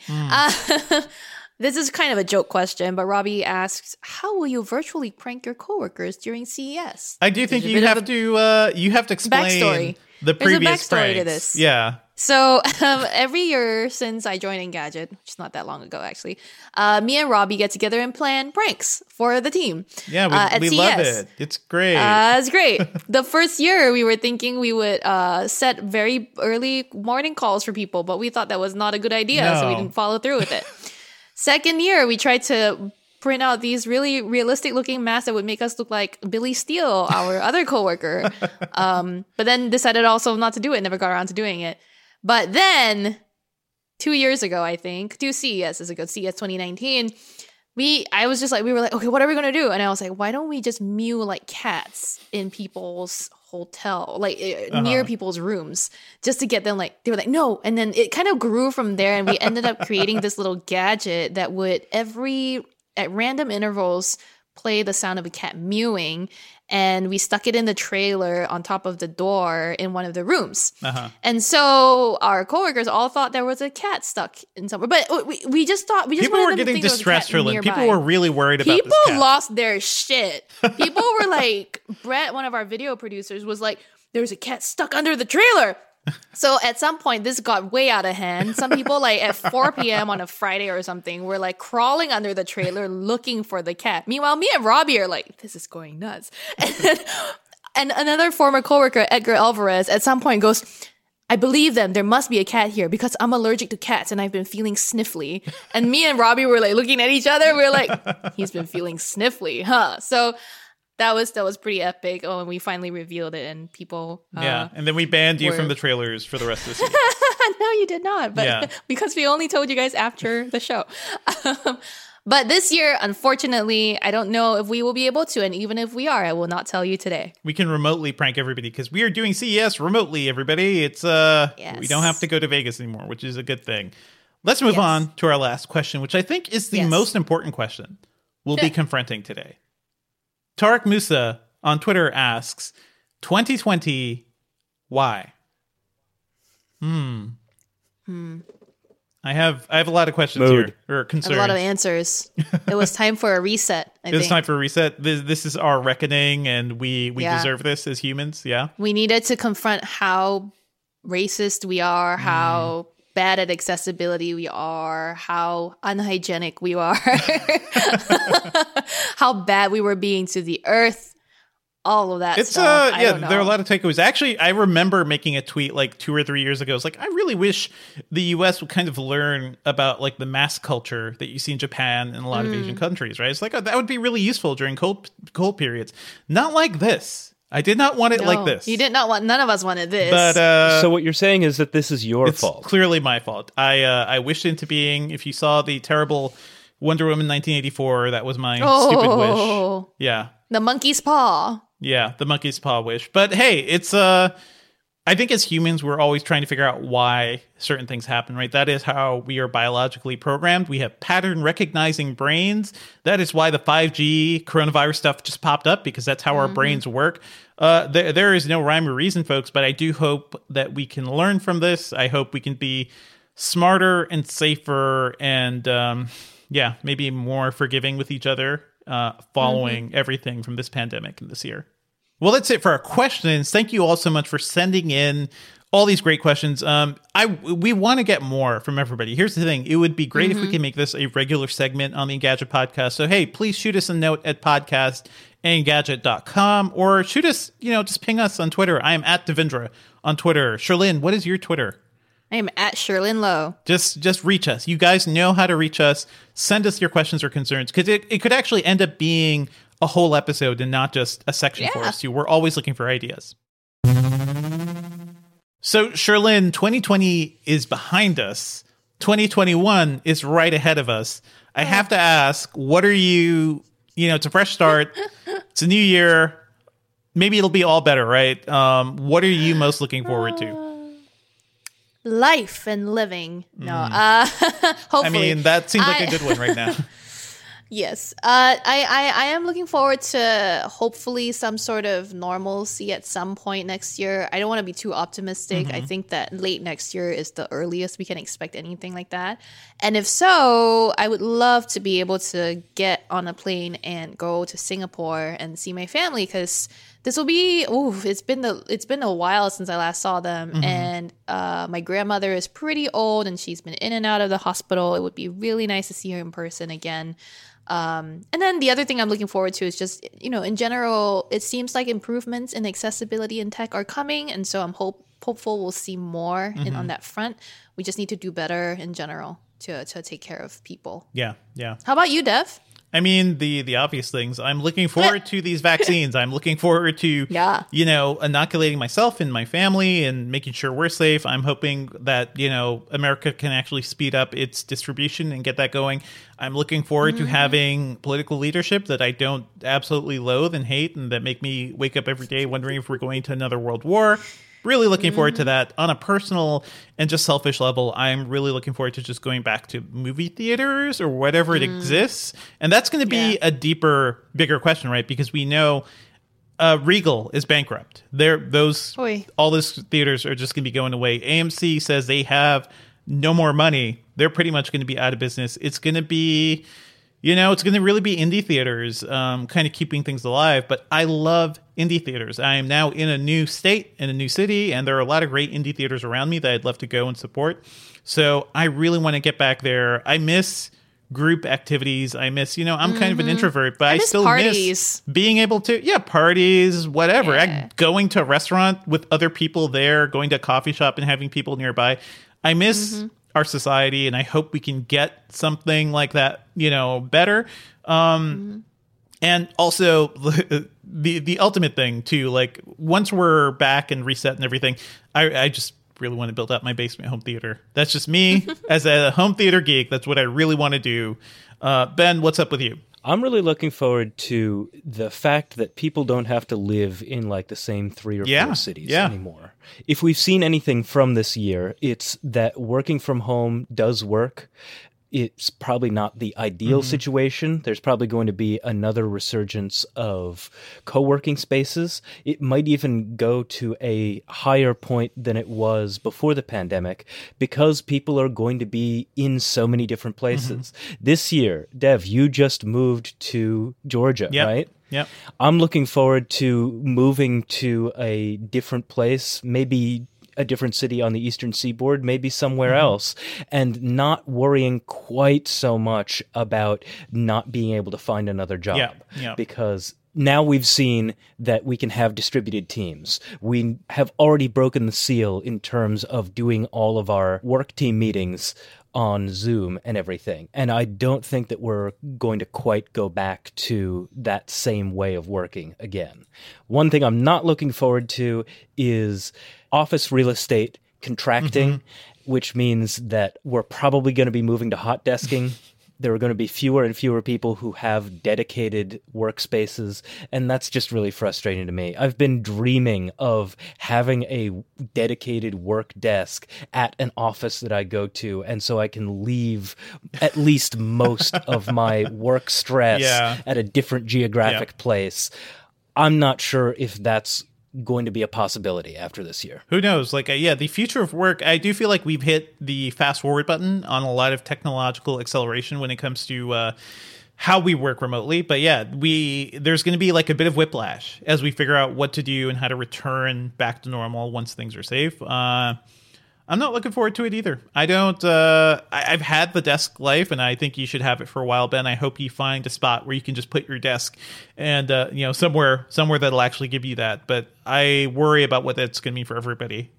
This is kind of a joke question, but Robbie asks, how will you virtually prank your coworkers during CES? I do think There's a you bit have of to explain backstory. the There's a previous backstory to pranks. this. Yeah. So every year since I joined Engadget, which is not that long ago actually, me and Robbie get together and plan pranks for the team. Yeah, at we CES. love it. It's great. It's great. The first year we were thinking we would set very early morning calls for people, but we thought that was not a good idea, so we No. didn't follow through with it. Second year, we tried to print out these really realistic looking masks that would make us look like Billy Steele, our other coworker. But then decided also not to do it, never got around to doing it. But then 2 years ago, I think, CES is a good CES 2019. We were like, okay, what are we gonna do? And I was like, why don't we just mew like cats in people's hotel, like near people's rooms, just to get them like, they were like, no. And then it kind of grew from there, and we ended up creating this little gadget that would at random intervals play the sound of a cat mewing, and we stuck it in the trailer on top of the door in one of the rooms. And so our coworkers all thought there was a cat stuck in somewhere, but we just thought People wanted were them to getting think there was a distressed, cat Sherlyn. nearby. People were really worried about People this cat. lost their shit. People were like, Brett, one of our video producers, was like, there's a cat stuck under the trailer. So at some point, this got way out of hand. Some people, like at 4 p.m. on a Friday or something, were like crawling under the trailer looking for the cat. Meanwhile, me and Robbie are like, this is going nuts. And another former coworker, Edgar Alvarez, at some point goes, I believe them. There must be a cat here because I'm allergic to cats and I've been feeling sniffly. And me and Robbie were like looking at each other. We were like, he's been feeling sniffly, huh? So that was pretty epic. Oh, and we finally revealed it, and people. And then we banned you were- from the trailers for the rest of the season. No, you did not. But Yeah. because we only told you guys after the show. But this year, unfortunately, I don't know if we will be able to. And even if we are, I will not tell you today. We can remotely prank everybody because we are doing CES remotely, everybody. It's we don't have to go to Vegas anymore, which is a good thing. Let's move on to our last question, which I think is the most important question we'll be confronting today. Tarek Musa on Twitter asks, 2020, why? I have a lot of questions here, or I concerns. have a lot of answers. It was time for a reset, I think. It's time for a reset. This is our reckoning, and we Yeah. deserve this as humans. Yeah. We needed to confront how racist we are, how bad at accessibility we are, how unhygienic we are, how bad we were being to the earth. All of that It's stuff. I don't know. there are a lot of takeaways. Actually, I remember making a tweet like 2 or 3 years ago. It's like, I really wish the US would kind of learn about like the mask culture that you see in Japan and a lot of Asian countries, right? It's like, that would be really useful during cold periods. Not like this. I did not want it like this. You did not want. None of us wanted this. But So what you're saying is that this is your it's fault. clearly my fault. I wished into being. If you saw the terrible Wonder Woman 1984, that was my stupid wish. Yeah. The monkey's paw. Yeah, the monkey's paw wish. But hey, it's I think as humans we're always trying to figure out why certain things happen, right? That is how we are biologically programmed. We have pattern recognizing brains. That is why the 5G coronavirus stuff just popped up, because that's how our brains work. There is no rhyme or reason, folks, but I do hope that we can learn from this. I hope we can be smarter and safer and maybe more forgiving with each other following everything from this pandemic in this year. Well, that's it for our questions. Thank you all so much for sending in all these great questions. We want to get more from everybody. Here's the thing. It would be great if we can make this a regular segment on the Engadget podcast. So, hey, please shoot us a note at podcast@engadget.com, or shoot us, just ping us on Twitter. I am at Devindra on Twitter. Sherlyn, what is your Twitter? I am at Sherlyn Lowe. Just reach us. You guys know how to reach us. Send us your questions or concerns, because it could actually end up being a whole episode and not just a section for us too. We're always looking for ideas. So, Sherlyn, 2020 is behind us. 2021 is right ahead of us. I have to ask, what are you, it's a fresh start. It's a new year. Maybe it'll be all better, right? What are you most looking forward to? Life and living. No, hopefully. I mean, that seems like a good one right now. Yes. I am looking forward to hopefully some sort of normalcy at some point next year. I don't want to be too optimistic. I think that late next year is the earliest we can expect anything like that. And if so, I would love to be able to get on a plane and go to Singapore and see my family, because this will be, it's been a while since I last saw them. And my grandmother is pretty old and she's been in and out of the hospital. It would be really nice to see her in person again. And then the other thing I'm looking forward to is just, in general, it seems like improvements in accessibility and tech are coming. And so I'm hopeful we'll see more on that front. We just need to do better in general to take care of people. Yeah. How about you, Dev? I mean, the obvious things. I'm looking forward to these vaccines. I'm looking forward to, inoculating myself and my family and making sure we're safe. I'm hoping that, America can actually speed up its distribution and get that going. I'm looking forward to having political leadership that I don't absolutely loathe and hate and that make me wake up every day wondering if we're going to another world war. Really looking forward to that. On a personal and just selfish level, I'm really looking forward to just going back to movie theaters or whatever it exists. And that's going to be a deeper, bigger question, right? Because we know Regal is bankrupt. All those theaters are just going to be going away. AMC says they have no more money. They're pretty much going to be out of business. It's going to be... it's going to really be indie theaters kind of keeping things alive. But I love indie theaters. I am now in a new state, in a new city, and there are a lot of great indie theaters around me that I'd love to go and support. So I really want to get back there. I miss group activities. I miss, I'm kind of an introvert, but I still miss being able to, parties, whatever. Yeah. Going to a restaurant with other people there, going to a coffee shop and having people nearby. I miss... our society, and I hope we can get something like that, better. And also the ultimate thing too, like once we're back and reset and everything, I just really want to build up my basement home theater. That's just me as a home theater geek. That's what I really want to do. Ben, what's up with you? I'm really looking forward to the fact that people don't have to live in like the same 3 or 4 cities anymore. If we've seen anything from this year, it's that working from home does work. It's probably not the ideal situation. There's probably going to be another resurgence of co-working spaces. It might even go to a higher point than it was before the pandemic because people are going to be in so many different places. This year, Dev, you just moved to Georgia, right? Yep. I'm looking forward to moving to a different place, maybe a different city on the eastern seaboard, maybe somewhere else, and not worrying quite so much about not being able to find another job. Because now we've seen that we can have distributed teams. We have already broken the seal in terms of doing all of our work team meetings on Zoom and everything. And I don't think that we're going to quite go back to that same way of working again. One thing I'm not looking forward to is office real estate contracting, which means that we're probably going to be moving to hot desking. There are going to be fewer and fewer people who have dedicated workspaces, and that's just really frustrating to me. I've been dreaming of having a dedicated work desk at an office that I go to, and so I can leave at least most of my work stress at a different geographic place. I'm not sure if that's going to be a possibility after this year. Who knows? Like, the future of work, I do feel like we've hit the fast forward button on a lot of technological acceleration when it comes to how we work remotely. But there's going to be like a bit of whiplash as we figure out what to do and how to return back to normal once things are safe. I'm not looking forward to it either. I don't. I've had the desk life, and I think you should have it for a while, Ben. I hope you find a spot where you can just put your desk, and somewhere that'll actually give you that. But I worry about what that's going to mean for everybody.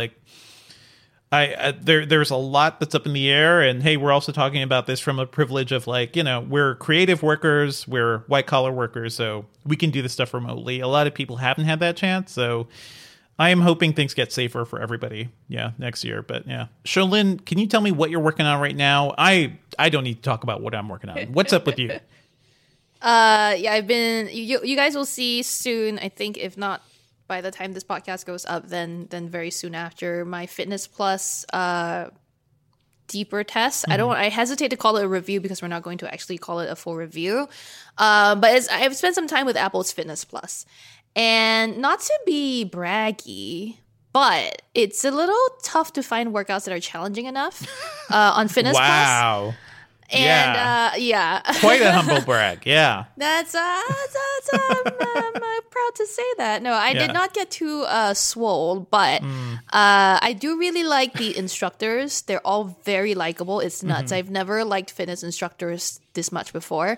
There's a lot that's up in the air, and hey, we're also talking about this from a privilege of we're creative workers, we're white collar workers, so we can do this stuff remotely. A lot of people haven't had that chance, so. I am hoping things get safer for everybody. Yeah, next year. But yeah, Sherlyn, can you tell me what you're working on right now? I don't need to talk about what I'm working on. What's up with you? Yeah, I've been. You guys will see soon. I think if not by the time this podcast goes up, then very soon after, my Fitness Plus deeper test. I hesitate to call it a review because we're not going to actually call it a full review. But I've spent some time with Apple's Fitness Plus, and not to be braggy, but it's a little tough to find workouts that are challenging enough on Fitness Plus. Wow. And yeah, quite a humble brag. Yeah, that's I'm proud to say that. No, I did not get too swole, but I do really like the instructors. They're all very likable. It's nuts. I've never liked fitness instructors this much before,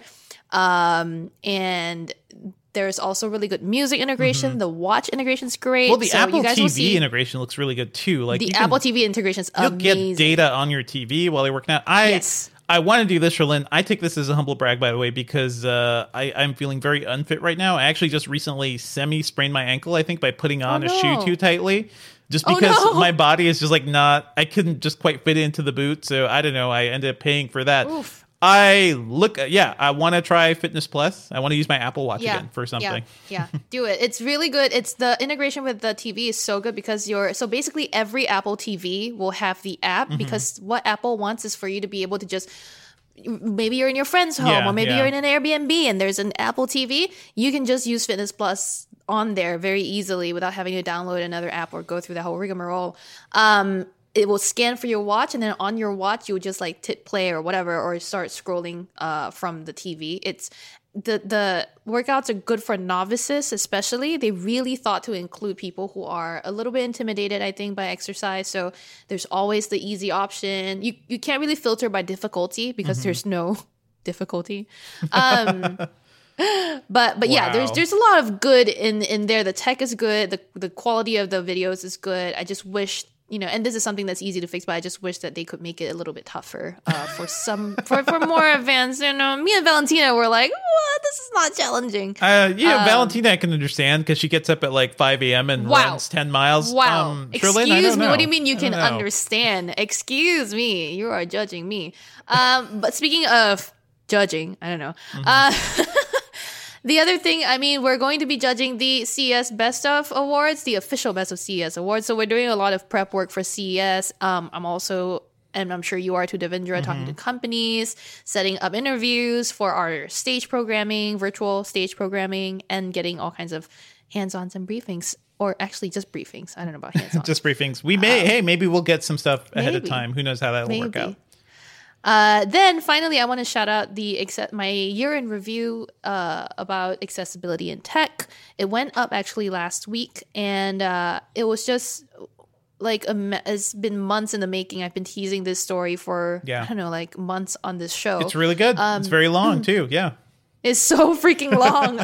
and there's also really good music integration. The watch integration is great. Well, the Apple TV integration looks really good too. Like the Apple TV integration is amazing. You'll get data on your TV while you're working out. Yes. I want to do this, Sherlyn. I take this as a humble brag, by the way, because I'm feeling very unfit right now. I actually just recently sprained my ankle, I think, by putting on a shoe too tightly. Just because my body is just like I couldn't just quite fit into the boot. So I don't know. I ended up paying for that. Oof. I want to try Fitness Plus. I want to use my Apple Watch again for something. Yeah, do it. It's really good. It's the integration with the TV is so good because so basically every Apple TV will have the app because what Apple wants is for you to be able to just, maybe you're in your friend's home or maybe you're in an Airbnb and there's an Apple TV. You can just use Fitness Plus on there very easily without having to download another app or go through the whole rigmarole. It will scan for your watch, and then on your watch, you would just like tip play or whatever, or start scrolling from the TV. It's the workouts are good for novices, especially. They really thought to include people who are a little bit intimidated, I think, by exercise. So there's always the easy option. You can't really filter by difficulty because there's no difficulty. But yeah, there's a lot of good in there. The tech is good. The quality of the videos is good. I just wish, and this is something that's easy to fix, but I just wish that they could make it a little bit tougher for more advanced. Me and Valentina were like, what? This is not challenging. Valentina I can understand because she gets up at like 5 a.m. and runs 10 miles. Wow. Excuse me. What do you mean you can understand? understand? Excuse me. You are judging me. But speaking of judging, I don't know. The other thing, we're going to be judging the CES Best of Awards, the official Best of CES Awards. So we're doing a lot of prep work for CES. I'm also, and I'm sure you are too, Devendra, talking to companies, setting up interviews for our stage programming, virtual stage programming, and getting all kinds of hands-ons and briefings. Or actually just briefings. I don't know about hands-on. Just briefings. We maybe we'll get some stuff ahead of time. Who knows how that'll work out. Then finally, I want to shout out my year in review about accessibility in tech. It went up actually last week, and it was just like it's been months in the making. I've been teasing this story for I don't know, like months on this show. It's really good. It's very long too. Yeah, it's so freaking long.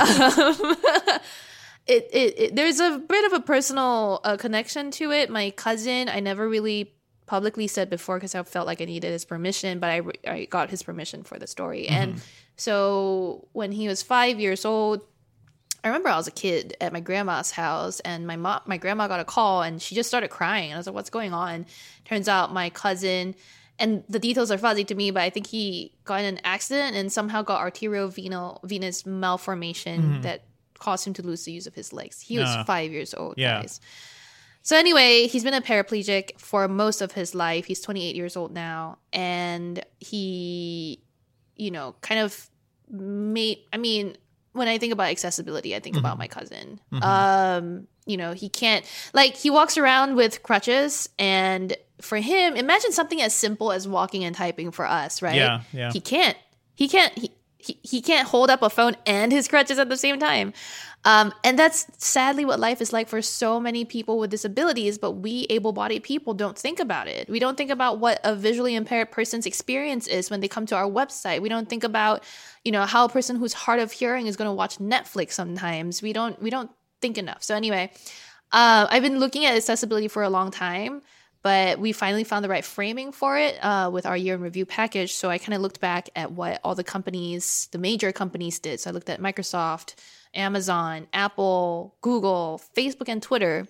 There's a bit of a personal connection to it. My cousin, I never really publicly said before because I felt like I needed his permission, but I got his permission for the story. And so when he was 5 years old, I remember I was a kid at my grandma's house, and my grandma got a call and she just started crying. And I was like, what's going on? Turns out my cousin, and the details are fuzzy to me, but I think he got in an accident and somehow got arteriovenous malformation that caused him to lose the use of his legs. He was 5 years old, guys. So anyway, he's been a paraplegic for most of his life. He's 28 years old now. And he, kind of when I think about accessibility, I think about my cousin. He can't, he walks around with crutches. And for him, imagine something as simple as walking and typing for us, right? Yeah. He can't hold up a phone and his crutches at the same time. And that's sadly what life is like for so many people with disabilities, but we able-bodied people don't think about it. We don't think about what a visually impaired person's experience is when they come to our website. We don't think about, how a person who's hard of hearing is going to watch Netflix sometimes. We don't think enough. So anyway, I've been looking at accessibility for a long time, but we finally found the right framing for it with our year in review package. So I kind of looked back at what all the major companies did. So I looked at Microsoft, Amazon, Apple, Google, Facebook, and Twitter.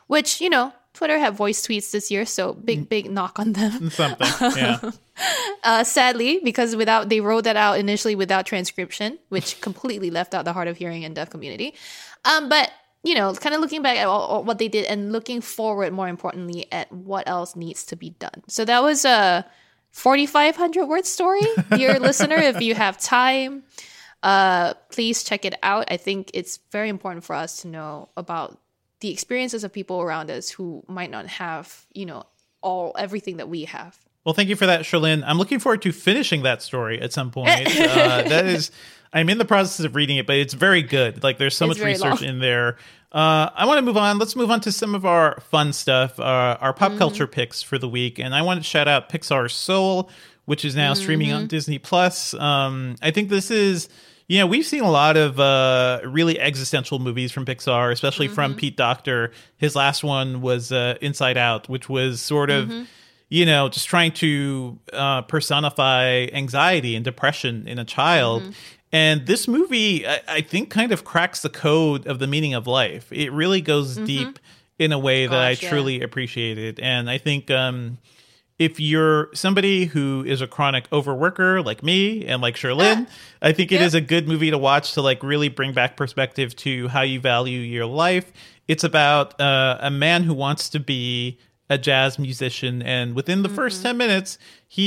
which, you know, Twitter had voice tweets this year, so big knock on them. Something, yeah. Sadly, because they wrote that out initially without transcription, which completely left out the hard of hearing and deaf community. But, you know, kind of looking back at what they did and looking forward, more importantly, at what else needs to be done. So that was a 4,500 word story. Dear listener, if you have time, please check it out. I think it's very important for us to know about the experiences of people around us who might not have, you know, everything that we have. Well, thank you for that, Sherlyn. I'm looking forward to finishing that story at some point. I'm in the process of reading it, but it's very good. Like, there's so much research in there. I want to move on. Let's move on to some of our fun stuff, our pop culture picks for the week. And I want to shout out Pixar's Soul, which is now streaming on Disney+. I think this is... You know, we've seen a lot of really existential movies from Pixar, especially from Pete Docter. His last one was Inside Out, which was sort of, you know, just trying to personify anxiety and depression in a child. And this movie, I think, kind of cracks the code of the meaning of life. It really goes deep in a way that I truly appreciated. And I think... if you're somebody who is a chronic overworker like me and like Sherlyn, I think it is a good movie to watch to like really bring back perspective to how you value your life. It's about a man who wants to be a jazz musician, and within the first 10 minutes,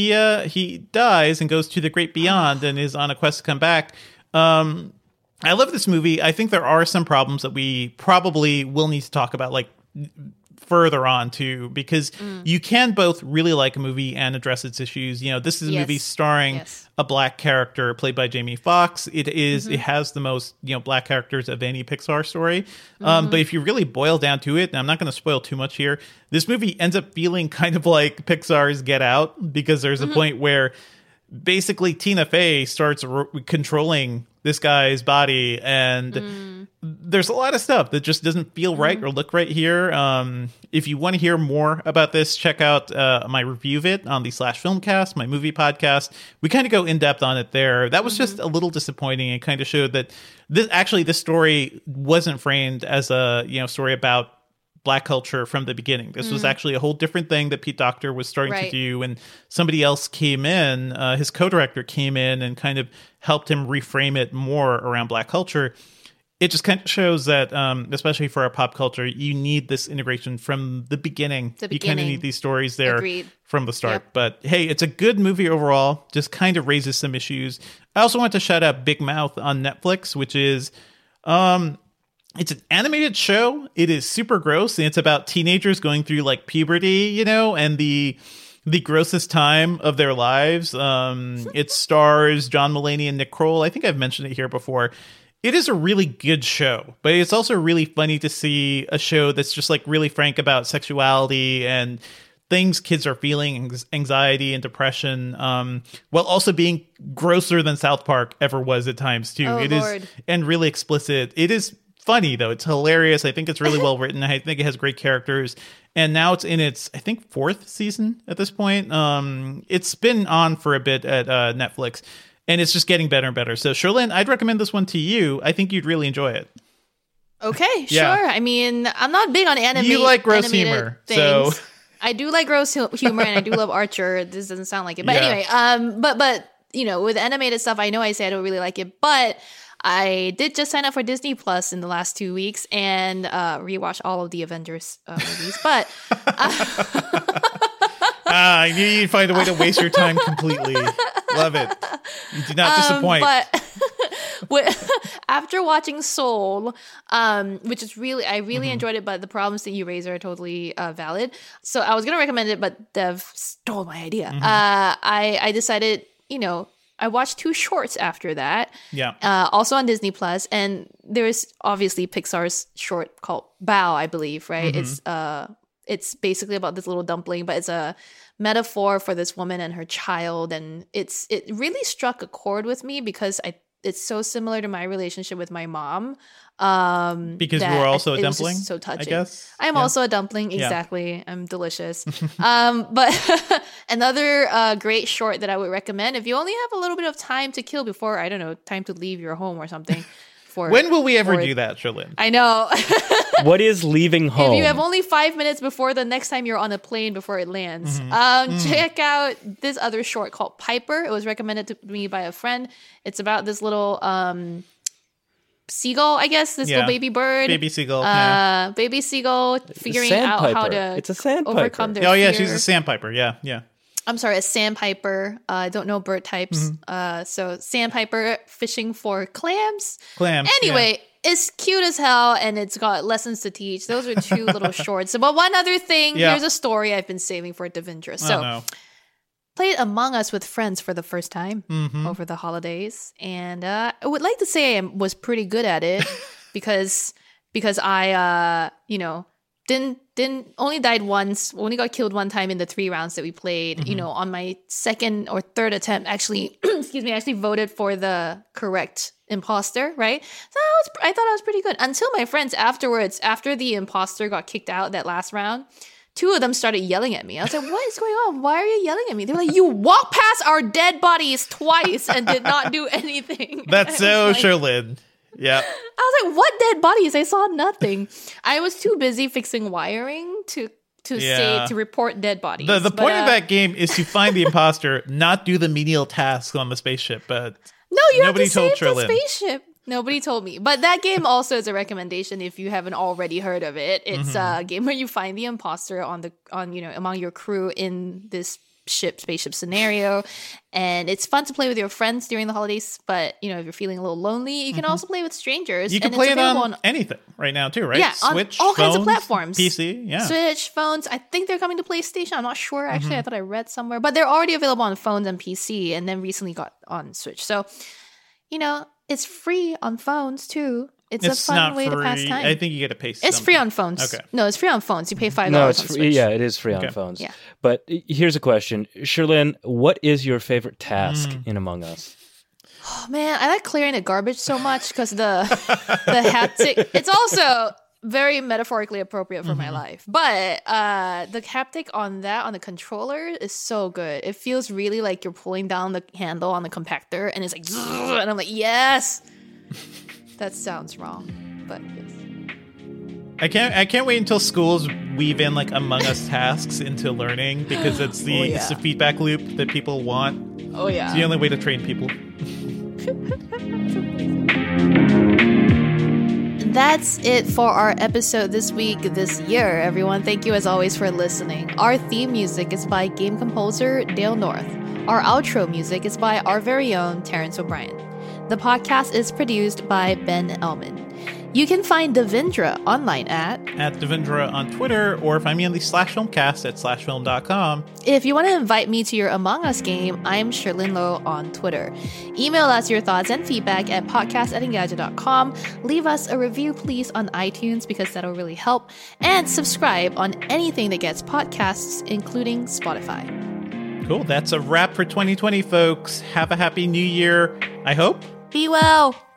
he dies and goes to the great beyond and is on a quest to come back. I love this movie. I think there are some problems that we probably will need to talk about, like further on too, because you can both really like a movie and address its issues. You know, this is a movie starring a black character played by Jamie Foxx. It has the most, you know, black characters of any Pixar story. But if you really boil down to it, and I'm not going to spoil too much here, this movie ends up feeling kind of like Pixar's Get Out, because there's a point where basically Tina Fey starts controlling this guy's body, and there's a lot of stuff that just doesn't feel right or look right here. If you want to hear more about this, check out my review of it on the /Filmcast, my movie podcast. We kind of go in depth on it there. That was just a little disappointing. It kind of showed that this story wasn't framed as a, you know, story about Black culture from the beginning. This was actually a whole different thing that Pete Docter was starting to do, and somebody else came in, his co-director came in and kind of helped him reframe it more around Black culture. It just kind of shows that, especially for our pop culture, you need this integration from the beginning. You kind of need these stories there from the start. Yep. But hey, it's a good movie overall, just kind of raises some issues. I also want to shout out Big Mouth on Netflix, which is... it's an animated show. It is super gross, and it's about teenagers going through like puberty, you know, and the grossest time of their lives. It stars John Mulaney and Nick Kroll. I think I've mentioned it here before. It is a really good show, but it's also really funny to see a show that's just like really frank about sexuality and things kids are feeling, anxiety and depression, while also being grosser than South Park ever was at times too. Oh, it Lord. is, and really explicit. It is funny though. It's hilarious. I think it's really well written. I think it has great characters. And now it's in its, I think, 4th season at this point. It's been on for a bit at Netflix, and it's just getting better and better. So, Sherlyn, I'd recommend this one to you. I think you'd really enjoy it. Okay, sure. I mean, I'm not big on You like gross humor, things. so... I do like gross humor, and I do love Archer. This doesn't sound like it. But anyway, but you know, with animated stuff, I know I say I don't really like it, but I did just sign up for Disney Plus in the last 2 weeks and rewatch all of the Avengers movies. But I knew you'd find a way to waste your time completely. Love it. You did not disappoint. But after watching Soul, which is I really enjoyed it, but the problems that you raise are totally valid. So I was going to recommend it, but Dev stole my idea. I decided, you know, I watched 2 shorts after that. Yeah. Also on Disney Plus, and there's obviously Pixar's short called Bao, I believe, right? It's basically about this little dumpling, but it's a metaphor for this woman and her child, and it really struck a chord with me because it's so similar to my relationship with my mom. Because you were also a dumpling, so touching. I guess I'm also a dumpling. Exactly. Yeah. I'm delicious. But another great short that I would recommend if you only have a little bit of time to kill before, I don't know, time to leave your home or something before. When will we ever before- do that, Sherlyn? I know. What is leaving home? If you have only 5 minutes before the next time you're on a plane before it lands, check out this other short called Piper. It was recommended to me by a friend. It's about this little seagull, I guess, this little baby bird. Baby seagull. Baby seagull figuring out how to It's a sandpiper. overcome their Oh, yeah, fear. she's a sandpiper. Yeah. I'm sorry, a sandpiper. I don't know bird types. So sandpiper fishing for clams. Clams. Anyway, it's cute as hell and it's got lessons to teach. Those are two little shorts. But one other thing, here's a story I've been saving for Devindra. So played Among Us with friends for the first time over the holidays. And I would like to say I was pretty good at it because I, didn't only died once, only got killed one time in the 3 rounds that we played. On my second or third attempt, actually, I actually voted for the correct imposter, right? So I thought I was pretty good until my friends afterwards, after the imposter got kicked out that last round, 2 of them started yelling at me. I was like, what is going on? Why are you yelling at me? They were like, you walked past our dead bodies twice and did not do anything. That's so Sherlyn. Yeah. I was like, what dead bodies? I saw nothing. I was too busy fixing wiring to report dead bodies. The point of that game is to find the imposter, not do the menial tasks on the spaceship. But no, you nobody have to save told the Sherlyn. spaceship. Nobody told me. But that game also is a recommendation if you haven't already heard of it. It's a game where you find the imposter among your crew in this spaceship scenario, and it's fun to play with your friends during the holidays. But if you're feeling a little lonely, you can also play with strangers. You can play it on anything right now too, right? Yeah, Switch, on all kinds of phones, platforms. PC, yeah. Switch, phones. I think they're coming to PlayStation. I'm not sure actually. I thought I read somewhere, but they're already available on phones and PC, and then recently got on Switch. So, it's free on phones too. It's a fun way to pass time. I think you get to pay something. It's free on phones. Okay. No, it's free on phones. You pay $5 No, on it's free. Switch. Yeah, it is free on phones. Yeah. But here's a question, Sherlyn: what is your favorite task in Among Us? Oh, man, I like clearing the garbage so much because the haptic. It's also very metaphorically appropriate for my life, but the haptic on the controller is so good. It feels really like you're pulling down the handle on the compactor, and it's like, and I'm like, yes. That sounds wrong, but yes. I can't wait until schools weave in like Among Us tasks into learning, because it's the feedback loop that people want. Oh yeah. It's the only way to train people. That's it for our episode this week, this year, everyone. Thank you as always for listening. Our theme music is by game composer Dale North. Our outro music is by our very own Terrence O'Brien. The podcast is produced by Ben Ellman. You can find Devindra online at Devindra on Twitter, or find me on the /filmcast at /film.com. If you want to invite me to your Among Us game, I'm Sherlyn Low on Twitter. Email us your thoughts and feedback at podcast@engadget.com. Leave us a review, please, on iTunes, because that'll really help. And subscribe on anything that gets podcasts, including Spotify. Cool. That's a wrap for 2020, folks. Have a happy new year, I hope. Be well!